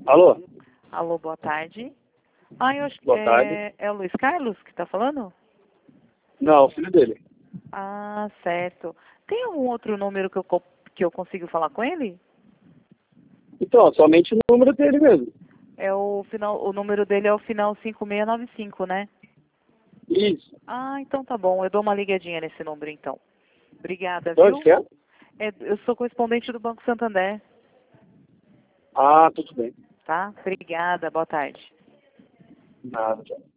Alô? Alô, boa tarde. Ah, eu acho que Boa tarde. é o Luiz Carlos que está falando? Não, o filho dele. Ah, certo. Tem algum outro número que eu consigo falar com ele? Então, somente o número dele mesmo. É o número dele é o final 5695, né? Isso. Ah, então tá bom. Eu dou uma ligadinha nesse número, então. Obrigada, De onde viu? que é? Eu sou correspondente do Banco Santander, Ah, tudo bem. tá? Obrigada, boa tarde. Nada, tchau.